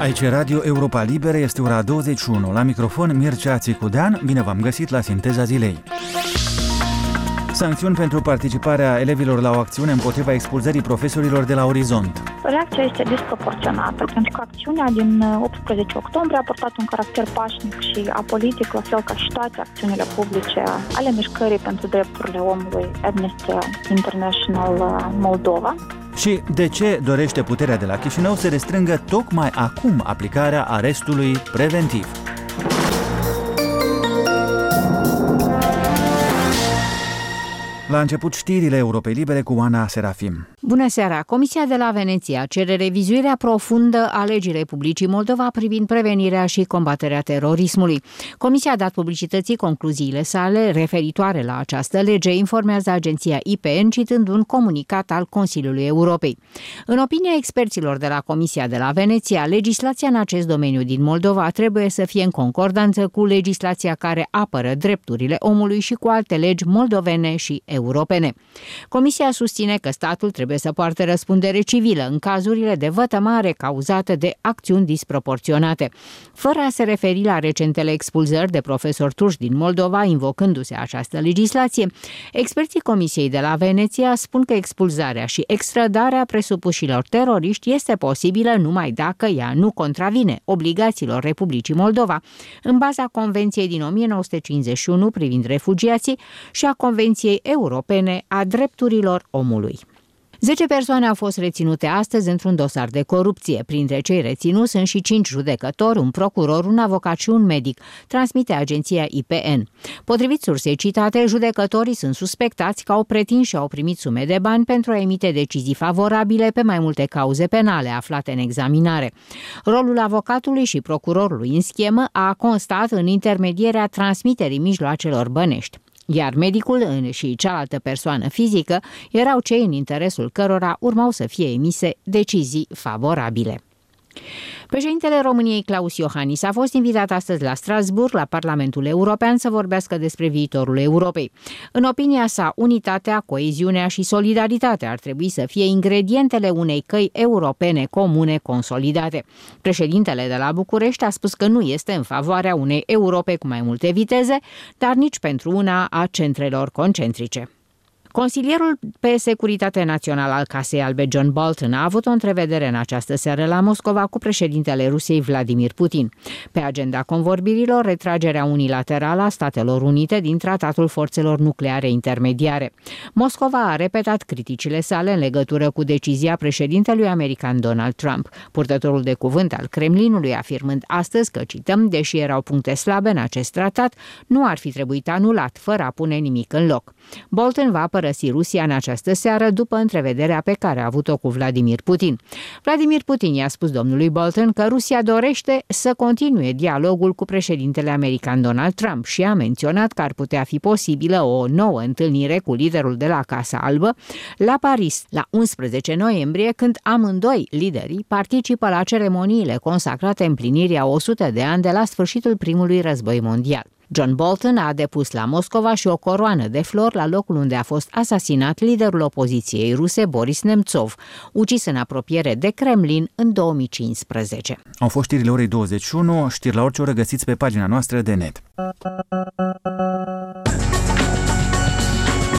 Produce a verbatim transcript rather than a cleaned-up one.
Aici Radio Europa Liberă, este ora douăzeci și unu. La microfon Mircea Țicudean, bine v-am găsit la Sinteza Zilei. Sancțiuni pentru participarea elevilor la o acțiune împotriva expulzării profesorilor de la Orizont. Reacția este disproporționată, pentru că acțiunea din optsprezece octombrie a purtat un caracter pașnic și apolitic, la fel ca și toate acțiunile publice ale mișcării pentru drepturile omului Amnesty International Moldova. Și de ce dorește puterea de la Chișinău să restrângă tocmai acum aplicarea arestului preventiv? La început știrile Europei Libere cu Ana Serafim. Bună seara! Comisia de la Veneția cere revizuirea profundă a legii Republicii Moldova privind prevenirea și combaterea terorismului. Comisia a dat publicității concluziile sale referitoare la această lege, informează agenția I P N, citând un comunicat al Consiliului Europei. În opinia experților de la Comisia de la Veneția, legislația în acest domeniu din Moldova trebuie să fie în concordanță cu legislația care apără drepturile omului și cu alte legi moldovene și europene. Comisia susține că statul trebuie să poarte răspundere civilă în cazurile de vătămare cauzate de acțiuni disproporționate. Fără a se referi la recentele expulzări de profesori turci din Moldova, invocându-se această legislație, experții Comisiei de la Veneția spun că expulzarea și extradarea presupușilor teroriști este posibilă numai dacă ea nu contravine obligațiilor Republicii Moldova, în baza Convenției din o mie nouă sute cincizeci și unu privind refugiații și a Convenției Europene a Drepturilor Omului. Zece persoane au fost reținute astăzi într-un dosar de corupție. Printre cei reținuți sunt și cinci judecători, un procuror, un avocat și un medic, transmite agenția I P N. Potrivit sursei citate, judecătorii sunt suspectați că au pretins și au primit sume de bani pentru a emite decizii favorabile pe mai multe cauze penale aflate în examinare. Rolul avocatului și procurorului în schemă a constat în intermedierea transmiterii mijloacelor bănești, iar medicul și cealaltă persoană fizică erau cei în interesul cărora urmau să fie emise decizii favorabile. Președintele României, Klaus Iohannis, a fost invitat astăzi la Strasbourg, la Parlamentul European, să vorbească despre viitorul Europei. În opinia sa, unitatea, coeziunea și solidaritatea ar trebui să fie ingredientele unei căi europene comune consolidate. Președintele de la București a spus că nu este în favoarea unei Europe cu mai multe viteze, dar nici pentru una a centrelor concentrice. Consilierul pe securitate națională al Casei Albe, John Bolton, a avut o întrevedere în această seară la Moscova cu președintele Rusiei, Vladimir Putin. Pe agenda convorbirilor, retragerea unilaterală a Statelor Unite din Tratatul Forțelor Nucleare Intermediare. Moscova a repetat criticile sale în legătură cu decizia președintelui american Donald Trump. Purtătorul de cuvânt al Kremlinului afirmând astăzi că, cităm, deși erau puncte slabe în acest tratat, nu ar fi trebuit anulat, fără a pune nimic în loc. Bolton va părăsi Rusia în această seară după întrevederea pe care a avut-o cu Vladimir Putin. Vladimir Putin i-a spus domnului Bolton că Rusia dorește să continue dialogul cu președintele american Donald Trump și a menționat că ar putea fi posibilă o nouă întâlnire cu liderul de la Casa Albă la Paris la unsprezece noiembrie, când amândoi liderii participă la ceremoniile consacrate împlinirii a o sută de ani de la sfârșitul primului război mondial. John Bolton a depus la Moscova și o coroană de flori la locul unde a fost asasinat liderul opoziției ruse Boris Nemtsov, ucis în apropiere de Kremlin în două mii cincisprezece. Au fost știrile orei douăzeci și unu, știri la orice oră găsiți pe pagina noastră de net.